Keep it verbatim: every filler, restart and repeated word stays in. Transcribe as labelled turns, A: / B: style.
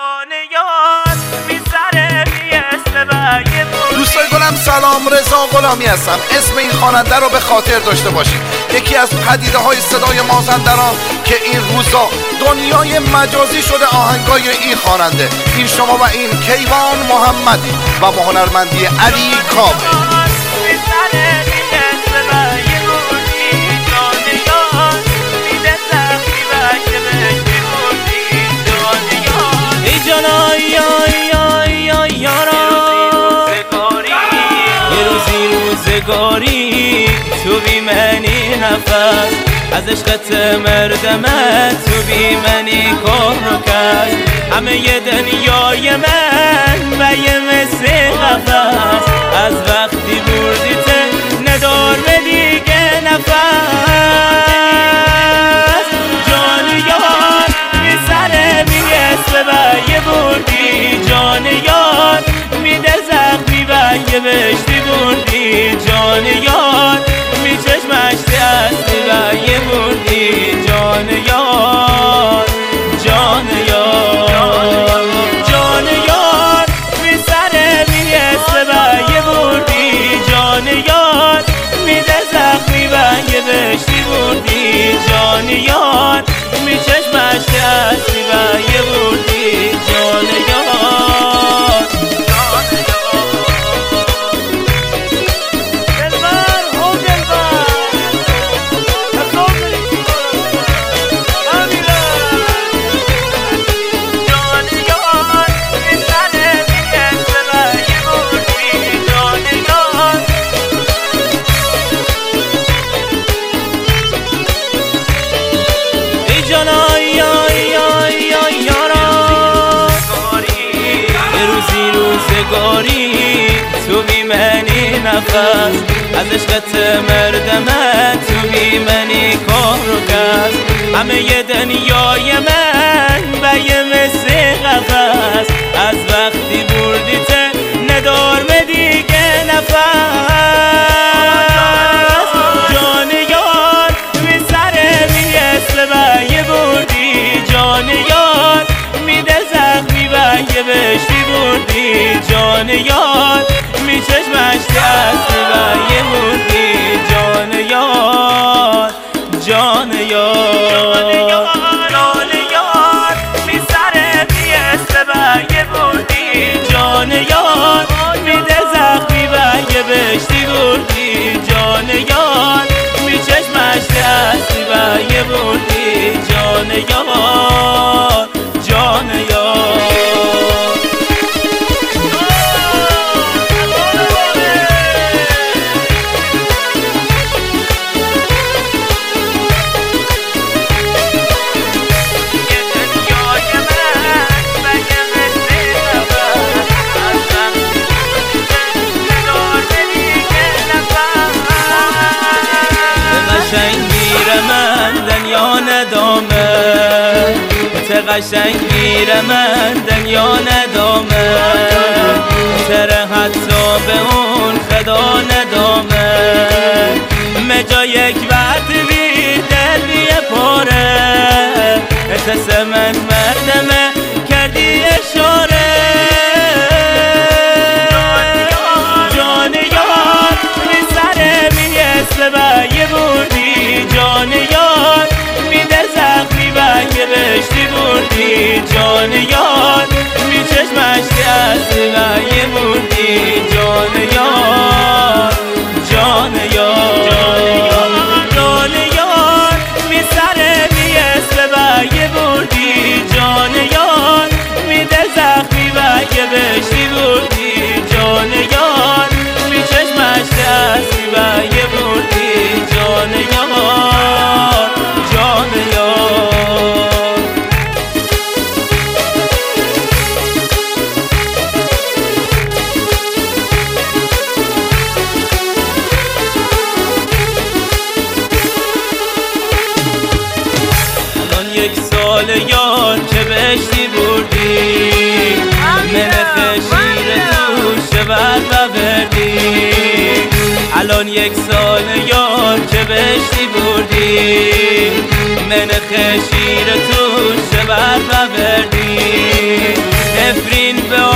A: دوستای گلم سلام، رضا غلامی هستم. اسم این خواننده رو به خاطر داشته باشید. یکی از پدیده های صدای مازندران که این روزا دنیای مجازی شده آهنگای این خواننده. این شما و این کیوان محمدی و با هنرمندی علی کاوه.
B: روزگاری تو بی منی نفس از عشقت مردمت تو بی منی کار و کس همه ی دنیای من و یه مثل قفس از وقتی بردیت ندار به دیگه نفس جان یار می سر می اسم و یه بردی جان یار میده زخمی و یه بشتی بردی جان یار می چشمشتی هستی و یه بردی جان یار جان یار جان یار می سر می اسم و یه بردی جان یار میده زخمی و یه بشتی بردی جان یار می چشمشتی هستی و یه بردی جان یار تو بی منی نفس از عشقت مردمت تو بی منی کار و کس همه ی دنیای من و یه مثل قفس از وقتی بردیت ندار به دیگه نفس جان یار می سر می اسم و یه بردی جان یار میده زخمی و یه بشتی بردی جان یار می چشمشتی هستی و یه بردی جان یار جان یار جان یار می سر می اسم و یه بردی جان یار میده زخمی و یه بشتی بردی جان یار می چشمشتی هستی و یه بردی جان یار جان یار قشنگ میره من دنیا ندامه تره حتی به اون خدا ندامه مجا یک وقت بی دل بیه پاره اتسمت مردمه کردی اشاره جان یار می سره می اسم و یه بردی جان یار میده زخمی و یه بشتی بردی جان یار می چشمشتی هستی و یه بردی جان یار جان یار جان یار می سر می اسم و یه بردی جان یار میده زخمی و یه بشتی بردی جان یار می چشمشتی هستی و یه بردی جان یار جان یار یک سال یار که بشتی بردی منخ شیر توش بر بردی الان یک سال یار که بشتی بردی منخ شیر توش بر بردی این به